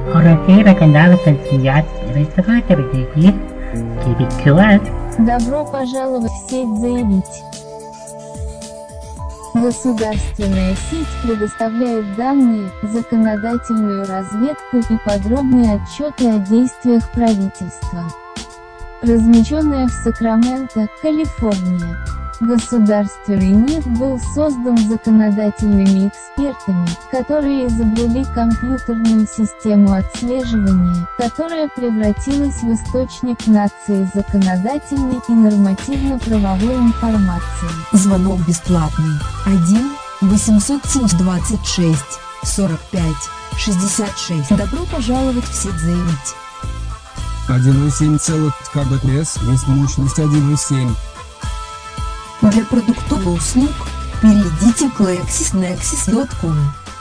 Уроки рекомендовали соединять реставраторы DB, KBQS. Добро пожаловать в сеть «Заявить». Государственная сеть предоставляет данные, законодательную разведку и подробные отчеты о действиях правительства. Размещенная в Сакраменто, Калифорния. Государственный НИТ был создан законодательными экспертами, которые изобрели компьютерную систему отслеживания, которая превратилась в источник нации законодательной и нормативно-правовой информации. Звонок бесплатный. 1-826-45-66. Добро пожаловать в сеть «Заявить». 1,7 КБПС, есть мощность 1,7. Для продуктовых услуг перейдите к lexisnexis.com.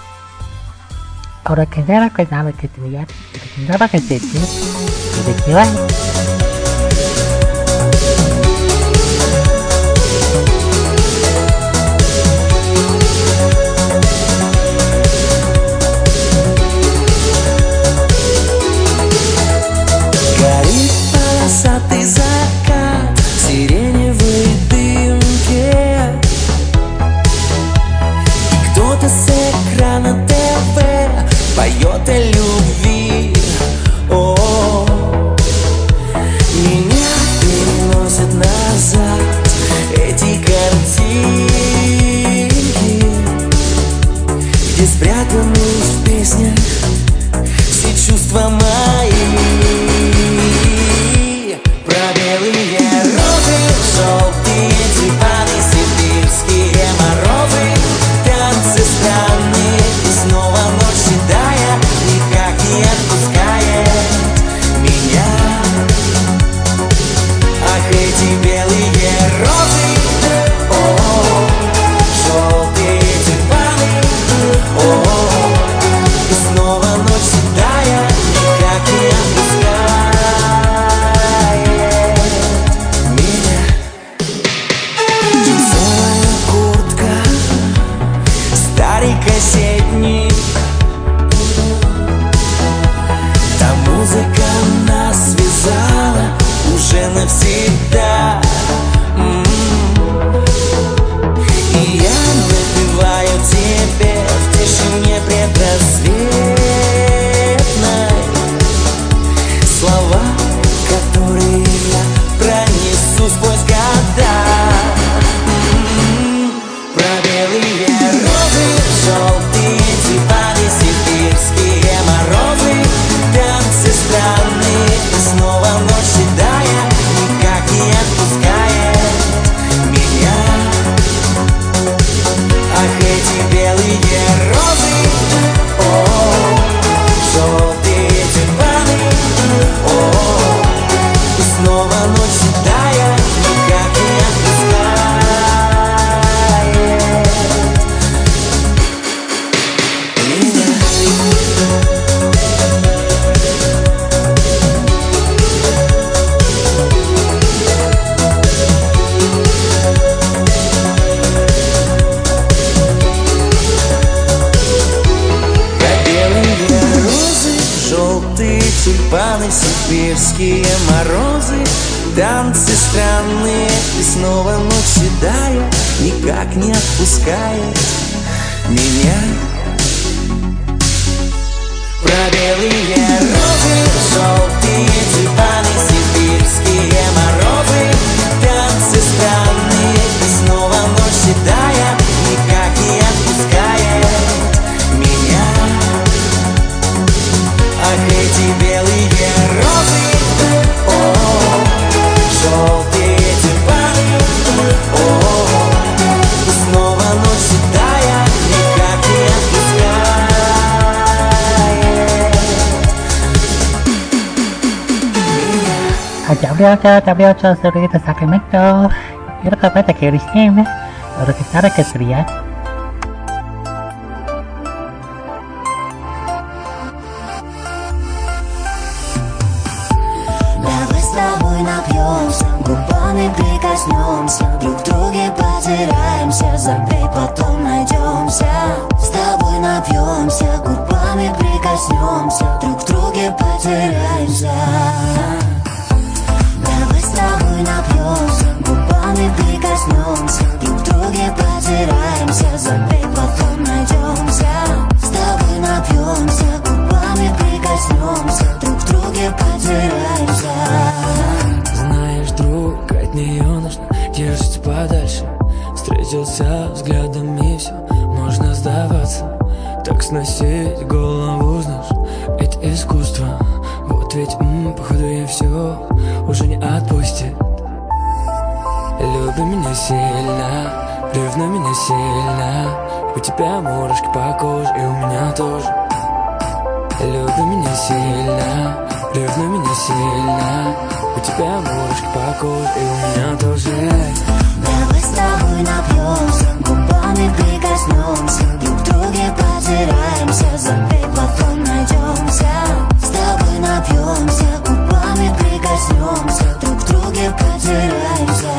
Уроки рекомендовали соединять реставраторы DB, KBQS. Горит полосатый закат в сиреневой дымке, и кто-то с экрана ТВ поет о любви. О, меня переносят назад эти картинки, где спрятаны в песнях все чувства мои. Про белые розы, желтые тюльпаны, сибирские морозы, танцы странные, и снова ночь седая никак не отпускает меня. Ах, эти белые розы, о, желтые тюльпаны, о, и снова ночь седая никак не отпускает меня. Джинсовая куртка, старый кассетник, та музыка нас связала уже навсегда. И я напеваю тебе в тишине предрассветной слова, которые я пронесу сквозь года. Про белые розы, желтые тюльпаны, сибирские морозы, танцы странные, и снова ночь седая никак не отпускает меня. Ах, эти белые розы, о, желтые тюльпаны, о, и снова ночь седая никак не отпускает меня. Про белые розы, желтые тюльпаны, сибирские морозы, танцы странные, и снова ночь седая никак не отпускает меня. Про белые розы, желтые тюльпаны, сибирские морозы, танцы странные, и снова ночь седая никак не отпускает меня. Ах, эти белые розы, о, желтые тюльпаны, о, и снова ночь седая никак не отпускает. Добро пожаловать в Сакраменто. Рекомендовали KBQS. Уроки рекомендовали. Давай с тобой напьемся, губами прикоснемся, друг к друге потеряемся, забей, потом найдемся. С тобой напьемся, губами прикоснемся, друг к другу сносить голову, знаешь, это искусство. Вот ведь, походу я все уже не отпустит. Люби меня сильно, ревнуй меня сильно. У тебя мурашки по коже, и у меня тоже. Люби меня сильно, ревнуй меня сильно. У тебя мурашки по коже, и у меня тоже. Давай с тобой напьемся, губами прикоснемся, друг к друге потираемся, забей, потом найдемся. С тобой напьемся, губами прикоснемся, друг к друге потираемся.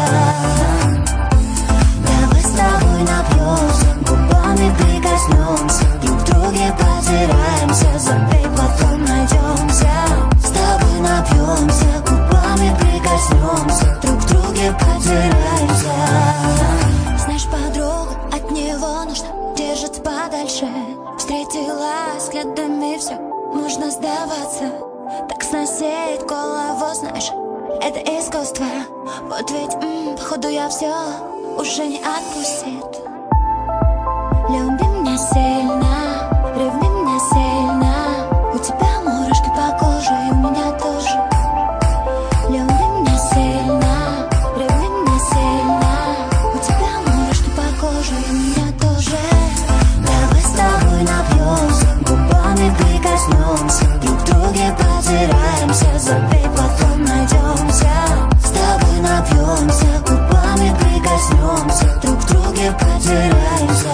Давай с тобой напьемся, губами прикоснемся, друг к друге потираемся, забей, потом найдемся. С тобой напьемся, губами прикоснемся, друг к друге потираемся. Знаешь, подруга, от него нужно держаться подальше. Встретила взглядами все, можно сдаваться. Так сносить голову, знаешь, это искусство. Вот ведь, походу я все уже не отпустит. Люби меня сильно, ревни меня сильно. У тебя мурашки по коже, и у меня тоже. Люби меня сильно, ревни меня сильно. У тебя мурашки по коже, и у меня тоже. Давай с тобой напьемся, губами прикоснемся, друг к друге потираемся, забей, потом найдемся. С тобой напьемся, губами прикоснемся, друг к друге потираемся.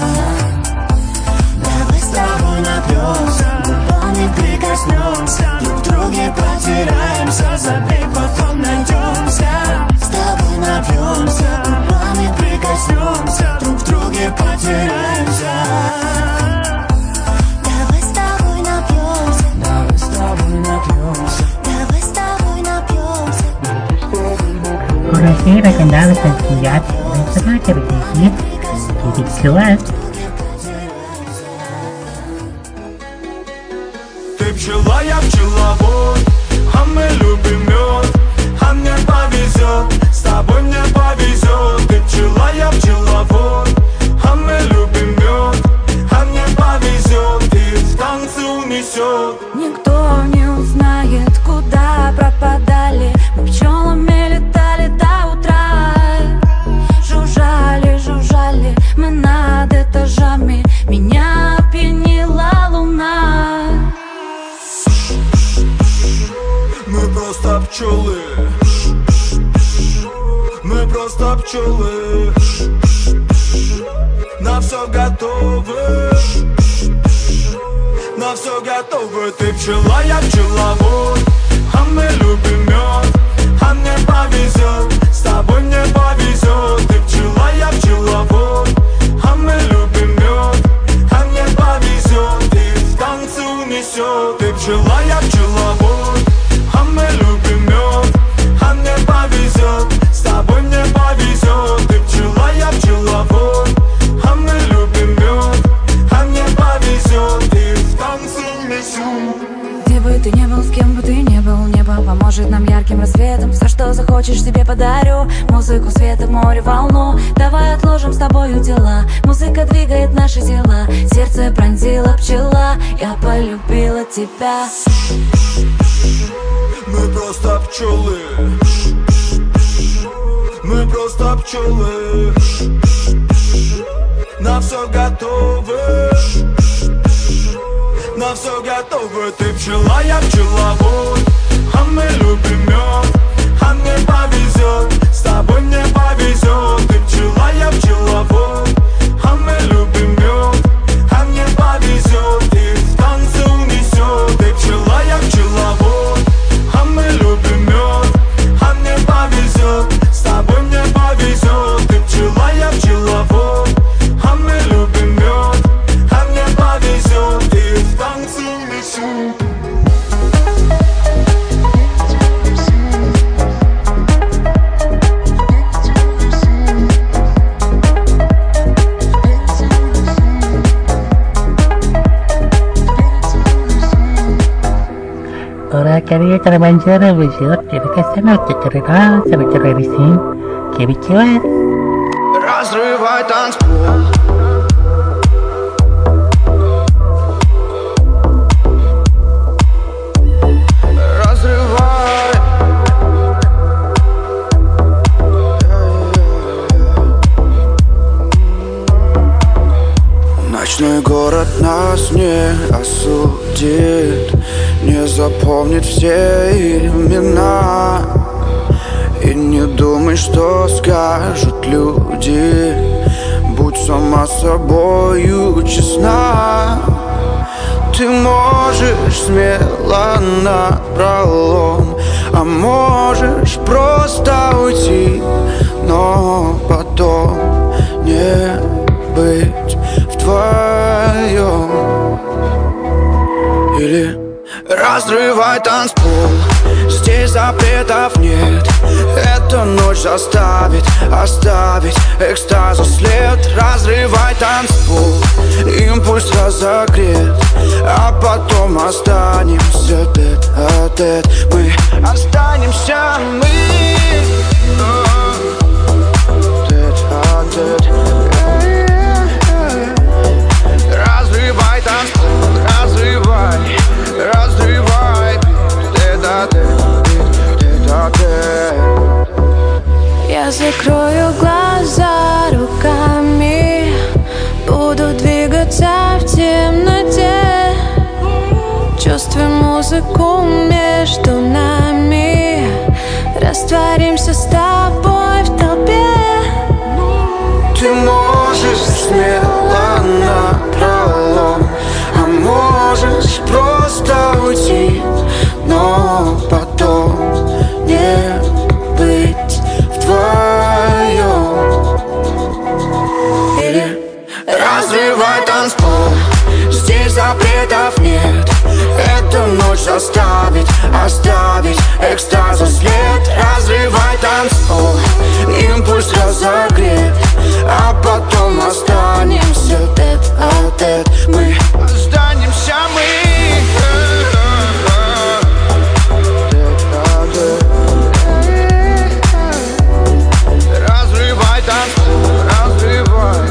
Давай с тобой напьемся, губами прикоснемся, друг к друге потираемся, забей, потом найдемся. С тобой напьемся, губами прикоснемся, друг к друге потираемся. Давай с тобой напьемся, Давай с тобой напьемся. давай с тобой напьемся. Kurasi recomendado sencillas mensajes que dirigir dirección. Ты пчела, я пчеловод, а мы любим мед, а мне повезет, с тобой мне повезет. Ты пчела, я пчеловод, а мы любим мед, а мне повезет, и в танцы унесет. Никто не узнает, куда пропадали. Мы пчелами летали до утра. Жужжали, жужжали мы над этажами. Меня опьянила луна. Мы просто пчелы, мы просто пчелы, на все готовы, на все готовы. Ты пчела, я пчеловод, а мы любим мед, а мне повезет, с тобой мне повезет. Ты пчела, я пчеловод, а мы любим мед, а мне повезет, и в танцы унесет. Ты пчела, я пчеловод, а мы любим мед, а мне повезет, с тобой мне повезет. Ты пчела, я пчеловод, а мы любим мед, а мне повезет, и в танцы унесет. Где бы ты не был, с кем бы ты не был, небо поможет нам ярким рассветом. Все, что захочешь, себе подарю. Музыку, света, море, волну. Давай отложим с тобою дела. Музыка двигает наши тела. Сердце пронзила пчела. Я полюбила тебя. Мы просто пчелы, мы просто пчелы, на все готовы, на все готовы. Ты пчела, я пчеловод, а мы любим мед, а мне повезет, с тобой мне повезет. Ты пчела, я пчеловод, а мы любим мед, а мне повезет, и в танцы унесет. Ты пчела, я пчеловод, а мы любим мед, а мне повезет, с тобой мне повезет. Ты пчела, я пчеловод, а мы любим мед, а мне повезет, и в танцы унесет. Ora quería que mangiare visione perché se no che cercherà se lo cercherisi che vicino Разрывай танцпол, запомнит все имена. И не думай, что скажут люди. Будь сама собою честна. Ты можешь смело напролом, а можешь просто уйти, но потом не быть вдвоем. Или разрывай танцпол, здесь запретов нет. Эта ночь оставить экстазу след. Разрывай танцпол, импульс разогрет, а потом останемся тет-а-тет. Мы останемся, мы тет-а-тет. Разрывай танцпол, разрывай тет-а-тет. Я закрою глаза руками, буду двигаться в темноте. Чувствуем музыку между нами, растворимся с тобой в толпе. Ты можешь смело напролом, а можешь просто уйти, но потом не быть вдвоем. Или разрывай танцпол, здесь запретов нет. Эту ночь оставить экстазу след. Разрывай танцпол, импульс разогрет, а потом останемся тет-а-тет. Мы останемся, мы тет-а-тет. Разрывай танцпол, разрывай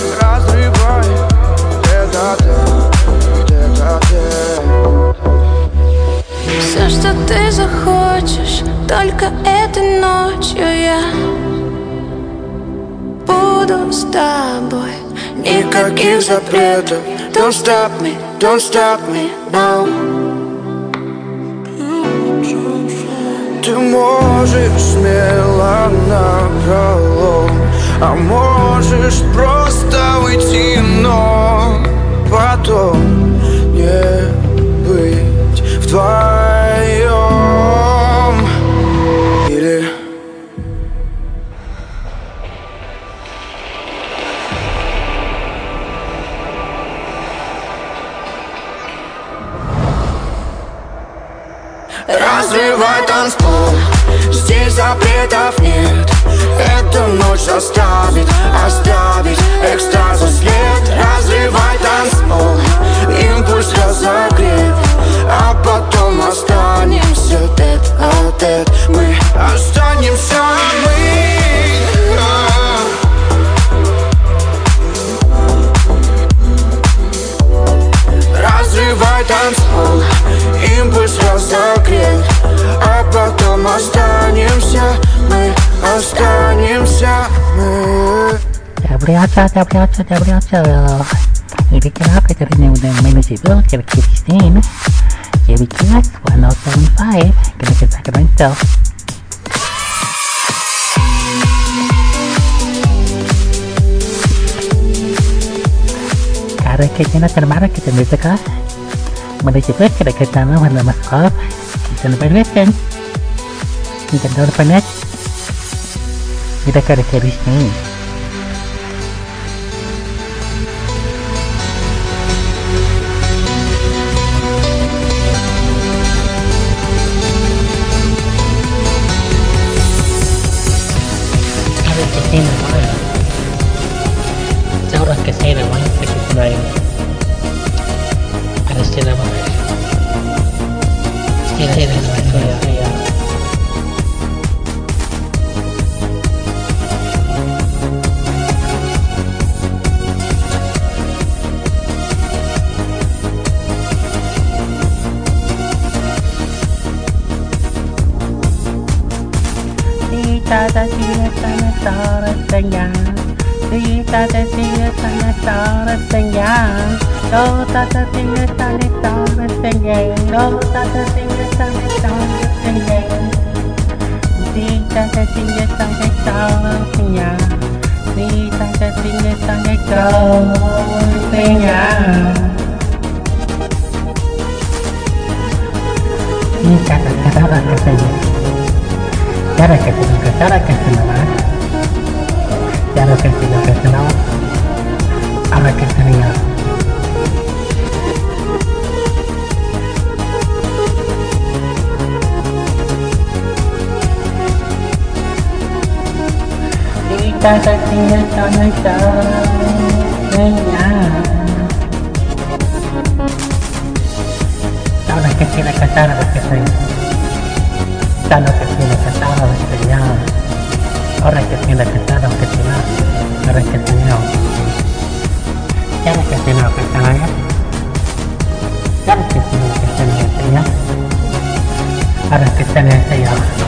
тет-а-тет. Все, что ты захочешь, только этой ночью я буду с тобой. Никаких запретов. Don't stop me now. Ты можешь смело напролом, а можешь просто уйти, но потом не быть вдвоем. Или разрывай танцпол, здесь запретов нет. Эту ночь оставить экстазу след. Разрывай танцпол, импульс разогрет, а потом останемся тет-а-тет. Мы останемся, мы разрывай танцпол, импульс разогрет, а потом останемся, мы. Добраться. Или kenapa caranya udah manageable, kira Christine. Jadi kelas 107.5, kita Sacramento. Karena kayaknya termarah kita bisa kan manageable kita nama maskop kita lepas kita depan kita karakteris nih. Orang kesana mana kita lain ada istilah apa? Istilah ya. Kita tak sila sana rasanya. Ты так сильно станет стороня. До так сильно станет стороня. До так сильно станет стороня. Ты так сильно станет стороня. Ты так сильно станет стороня. Ini cara katanya, cara kesenangan, ala kesenian. Kita setinggal tanah. Cara kecil cara kesenian. Cara kecil cara kesenian. Orang kecil cara kesenian. Orang kesenian. Cara kesenian kesenian. Cara kecil kesenian saya. Orang kesenian saya.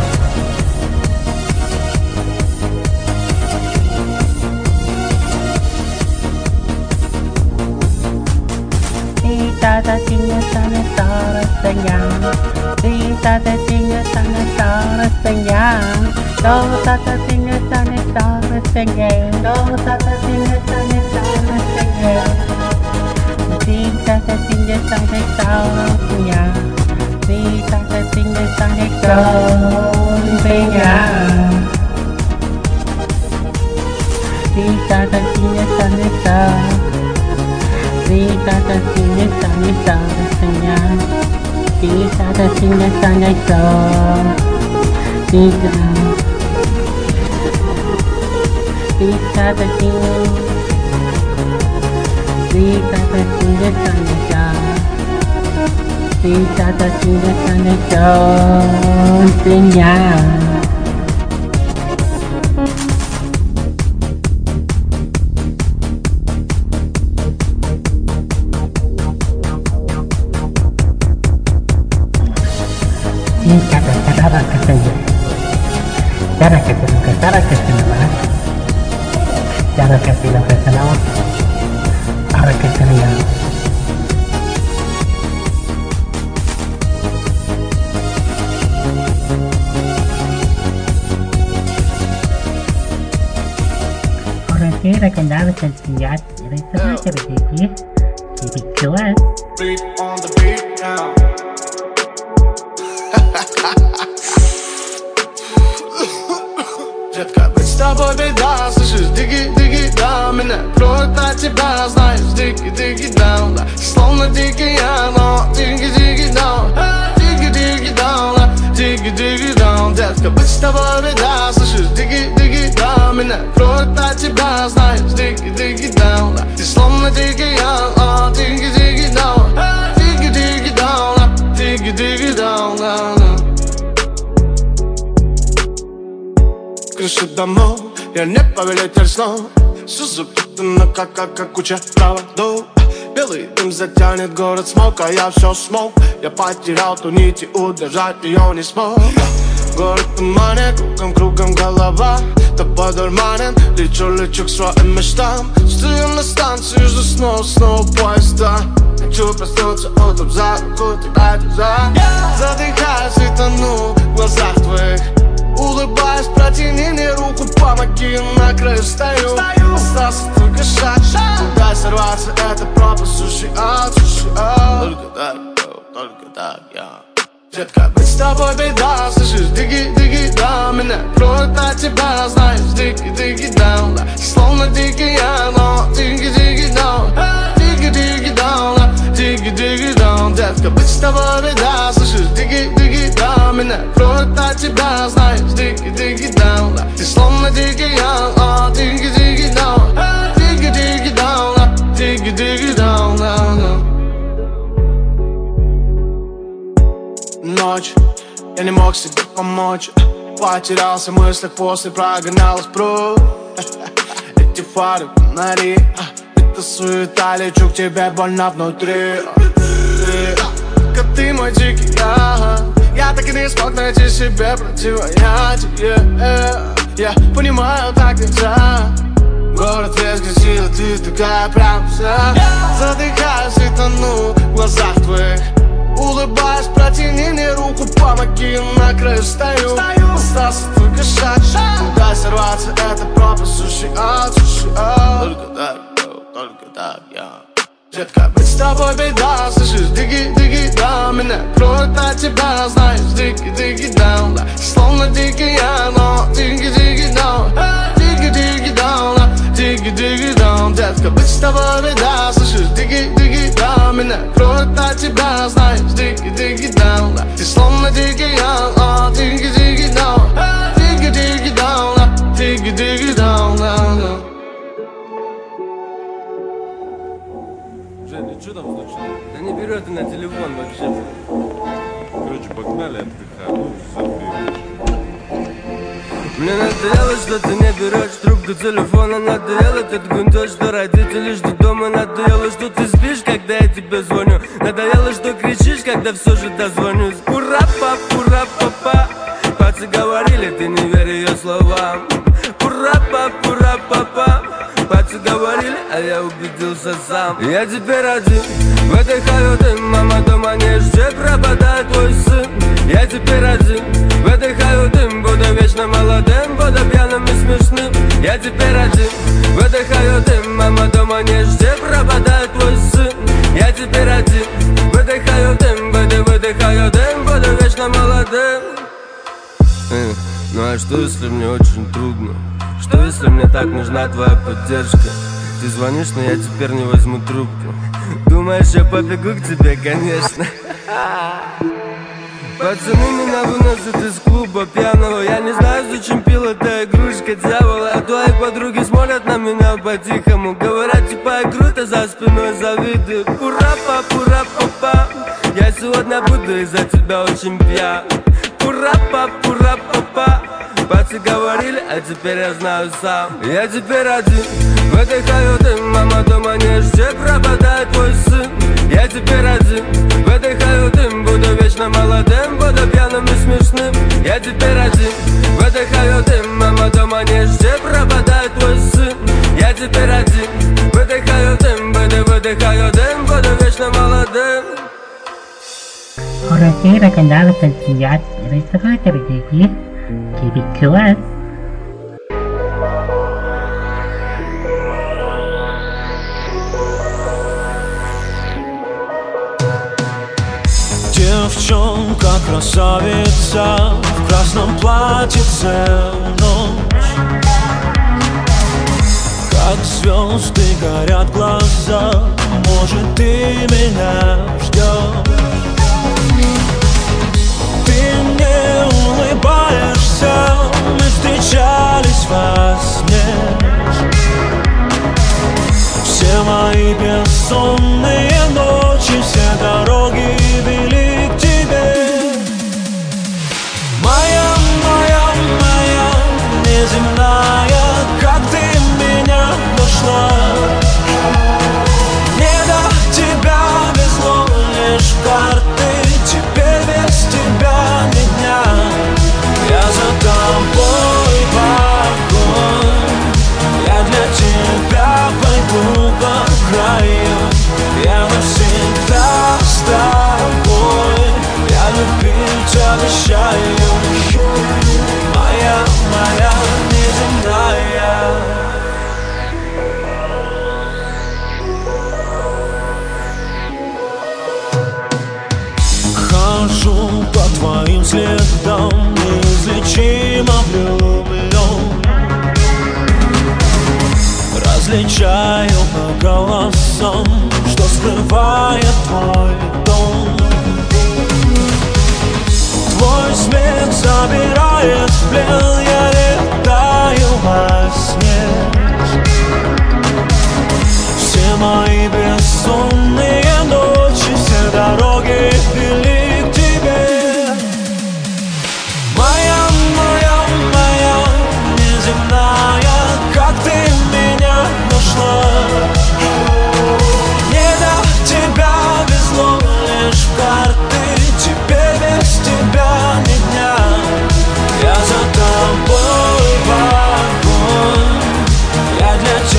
Kita tinggal sana rasanya. Kita tinggal sana rasanya. Kita tinggal sana rasanya. Kita tinggal sana rasanya. Kita tinggal sana rasanya. Kita tinggal sana rasanya. Kita tinggal sana Kita tinggal sana rasanya. Kita tinggal sana Kita tinggal sana Kita tinggal sana Ini cara kesenian. Cara kesenangan. Cara kesenangan. Ala kesenian. Orang kira kendala sensiat dari sana jadi keluar. Beat on the beat now. Детка, быть с тобой беда, слышишь, диги, да, меня плюет на тебя, знаешь, диги, да, словно дикий ангел, диги, да, диги, да, детка, быть с тобой беда, слышишь, диги, да, меня плюет на тебя, знаешь, диги, да, ты словно дикий ангел, диги, да, диги, да. Крыша домов, я не повелитель снов. Все запутано, как куча проводов. Белый дым затянет город смог, а я все смог. Я потерял ту нить и удержать ее не смог. Город в тумане, кругом голова. Тобой дурманен, лечу к своим мечтам. Стою на станции, жду снова поезда. Хочу проснуться утром за руку, тогда тебя задыхаюсь и тону в глазах твоих. Улыбаясь, протяни мне руку, помоги, на краю стою. Остался только шаг, куда сорваться, это пропасть, суши ад. Только так, я. Детка, быть с тобой беда, слышишь, диги, да, меня плюет на тебя, знаешь, диги, да, словно дикий ангел, диги, да, диги, да, детка, быть с тобой беда, слышишь, диги, да, меня плюет на тебя, знаешь, диги, да, ты словно дикий ангел, диги, да, диги, да. Ночь, я не мог себе помочь. Потерялся в мыслях, после прогонял их прочь. Эти фары, фонари, это суета, лечу к тебе больно внутри. Ты мой дикий я так и не смог найти себе противоядие. Я понимаю, так нельзя. Город весь красивый, ты такая прям вся. Задыхаюсь и тону в глазах твоих. Улыбаясь, протяни мне руку, помоги, на краю стою. Остался только шаг, куда сорваться, это пропасть, суши от. Только так, я. Детка, быть с тобой беда, слышишь, диги, да. Меня кроет от тебя, знаешь, диги, даун, да. Словно дикий я, но диги, даун. Диги, даун, да. Диги, даун. Детка, быть с тобой беда, слышишь, диги, да. Меня кроет от тебя, знаешь, диги, даун, да. Ты словно дикий я, но диги, даун. Диги, даун, да. Диги, даун, да. Женя, что там случилось? Да не берет на телефон вообще. Короче, погнали, отдыхаем. Мне надоело, что ты не берешь трубку телефона. Надоело этот гундеж, что родители ждут дома. Надоело, что ты спишь, когда я тебе звоню. Надоело, что кричишь, когда все же дозвонюсь. Ура-па-па, пацы говорили, ты не верь ее словам. Ура-па-па, пацы говорили, а я убедился сам. Я теперь один в этой хаюте, мама дома не ждет, пропадает твой сын. Я теперь один в этой хаюте, буду вечно молодым, буду пьяным и смешным. Я теперь один в этой хаюте, мама дома не ждет, пропадает твой сын. Я теперь один в этой хаюте, в этой хаюте, буду вечно молодым. Ну а что если мне очень трудно? Что если мне так нужна твоя поддержка? Ты звонишь, но я теперь не возьму трубку. Думаешь, я побегу к тебе, конечно. Пацаны меня выносят из клуба пьяного. Я не знаю, зачем пил эта игрушка дьявола. А твои подруги смотрят на меня по-тихому. Говорят, типа, я круто за спиной завидуют. Ура-па-пура-па-па. Я сегодня буду из-за тебя очень пьян. Ура-па-пура-па-па. Пацы говорили, а теперь я знаю сам. Я теперь один в этой хаюте, мама дома не ждет, пропадает твой сын. Я теперь один в этой хаюте, буду вечно молодым, буду пьяным и смешным. Я теперь один в этой хаюте, мама дома не ждет, пропадает твой сын. Я теперь один в этой хаюте, в этой хаюте, буду вечно молодым. Ora sera che andava a consigliare, resta fatta perché qui che piccola. Девчонка, красавица, в красном платьице ночь. Как звезды горят глаза, может, ты меня ждешь. Ты мне улыбаешься, мы встречались во сне. Все мои бессонные ночи, все дороги вели к тебе. Моя, моя, моя, неземная, как ты меня нашла. Мне до тебя везло лишь в карты, теперь без тебя ни дня. Я за тобой в огонь, я для тебя пойду по краю. Я навсегда с тобой, я любить обещаю. Моя, моя неземная. Хожу по твоим следам, неизлечимо влюблен. Различаю по голосам, что скрывает твой дом. Твой смех забирает в плен, я летаю во сне. Все мои бессонные ночи, все дороги вели к тебе. Моя, моя, моя неземная, как ты меня нашла. Мне до тебя везло лишь в карты, теперь без тебя ни дня. Я за тобой в огонь, я для тебя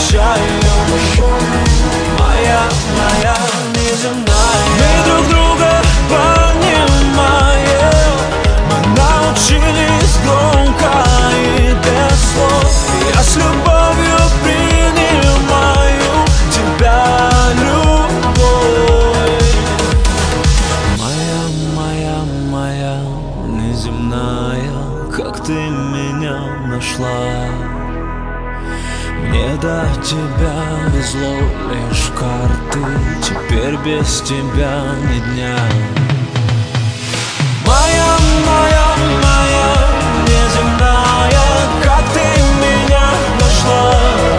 обещаю. Моя неземная. Мы друг друга понимаем, мы научились громко и без слов. Я с любовью принимаю тебя, любовь. Моя неземная, как ты меня нашла. Мне до тебя везло лишь карты, теперь без тебя ни дня. Моя неземная, как ты меня нашла.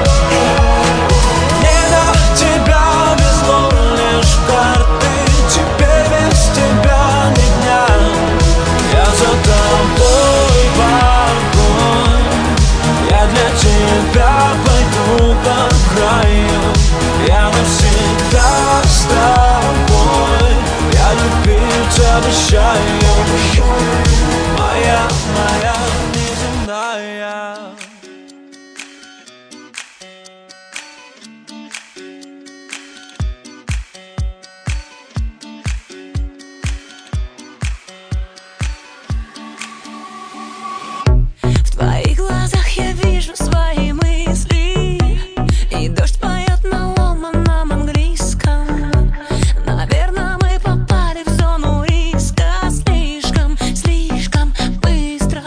Мне до тебя везло лишь карты, теперь без тебя ни дня. Я за тобой в огонь, я для тебя пойду по краю. Я навсегда с тобой, я любить обещаю. Моя неземная. В твоих глазах я вижу свои мысли, и дождь поет на ломаном английском. Наверное, мы попали в зону риска. Слишком быстро.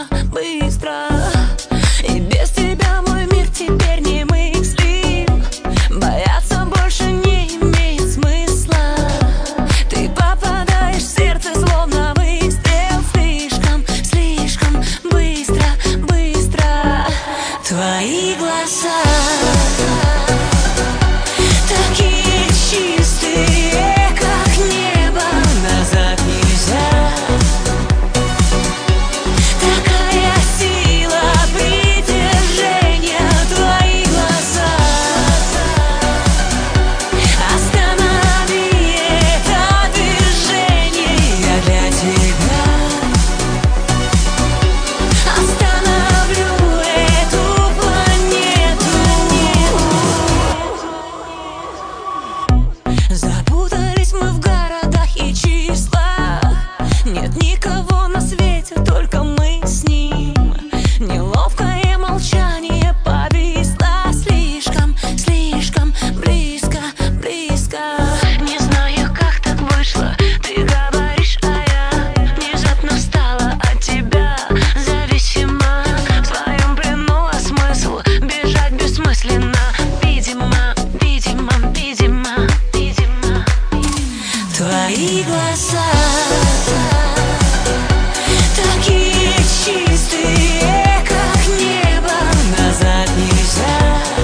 И без тебя мой мир теперь не мыслим. Бояться больше не имеет смысла. Ты попадаешь в сердце, словно выстрел. Слишком быстро. Твои глаза такие чистые, как небо, назад нельзя. Такая сила притяжения. Твои глаза, останови это движение. Я для тебя остановлю эту планету. Запутались мы в городах и числах. Нет никого на свете, только мы с ним. Неловкое молчание повисло. Слишком близко. Не знаю, как так вышло. Ты говоришь, а я внезапно стала от тебя зависима. В твоем плену смысл бежать бессмысленно. Видимо. Твои глаза такие чистые, как небо, назад нельзя.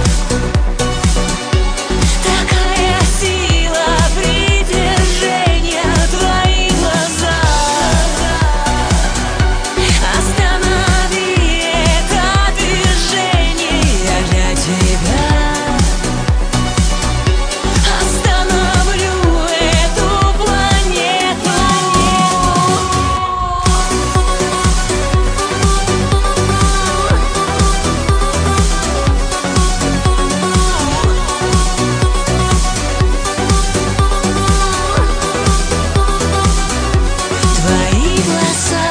Такая сила притяжения. Твои глаза, останови это движение. Я для тебя остановлю эту планету. Твои глаза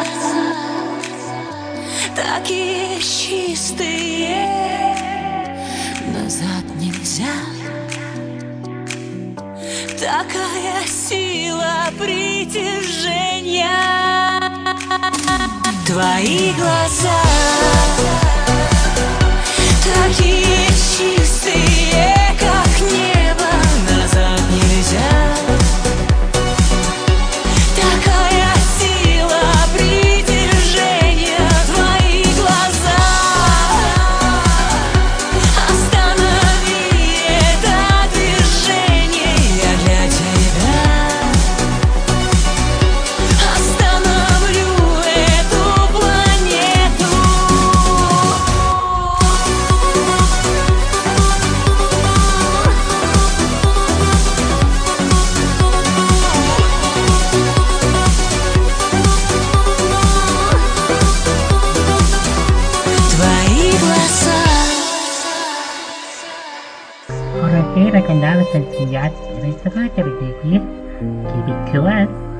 такие чистые, назад нельзя. Такая сила притяжения. Твои глаза такие чистые, как небо, назад нельзя. Такая сила притяжения. Твои глаза, останови это движение. Я для тебя остановлю эту планету. канала Сантьяс. Рисовать, дорогие. Keep it cool.